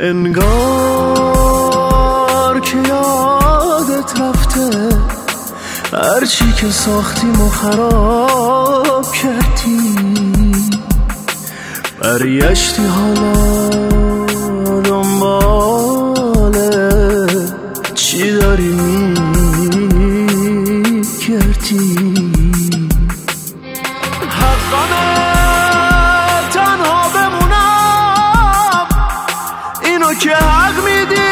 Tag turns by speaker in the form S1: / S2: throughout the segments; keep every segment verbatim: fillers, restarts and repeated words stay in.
S1: انگار که یادت رفته هرچی که ساختیم و خراب کردی، برگشتی حالا دنباله چی داری میگردی. حقانه تنها بمونم اینو که حق میدی،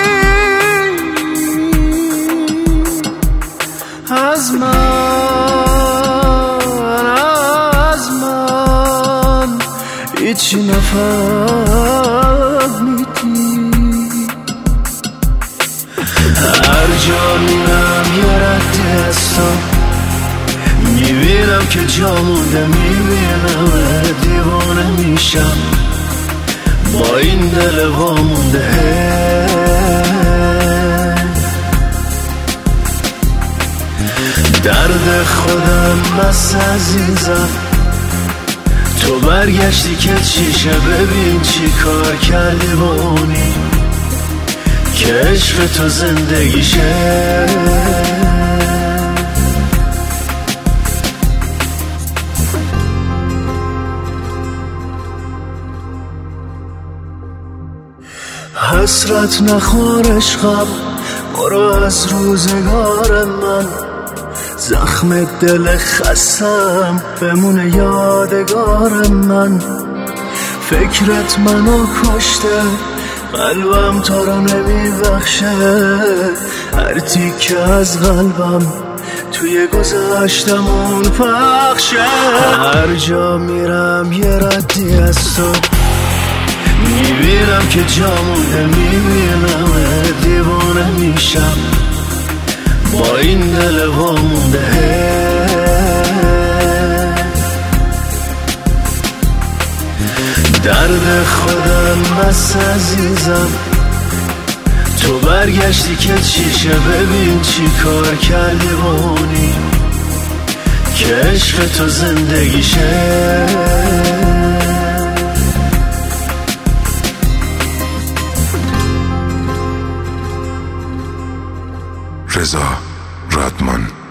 S1: از من از من هیچی نفهمیدی. هر جا میرم یه ردی هستم، میبینم که جا مونده، میبینم دیوانه میشم با این دل وامونده. درد خودم بس عزیزم، تو برگشتی که چیشه، ببین چی کار کردی با اونی که عشق تو زندگیشه. حسرت نخور عشقم، برو از روزگار من، زخم دل خستم بمونه یادگار من. فکرت منو کشته، قلبم تو رو نمیبخشه، هر تیکه از قلبم توی گذشتمون پخشه. هر جا میرم یه ردی از تو، میبینم که جا مونده، میبینم دیوانه میشم با این دل وامونده. درد خودم بس عزیزم، تو برگشتی که چیشه، ببین چی کار کردی با اونی که عشق تو زندگیشه.
S2: رضا رادمان.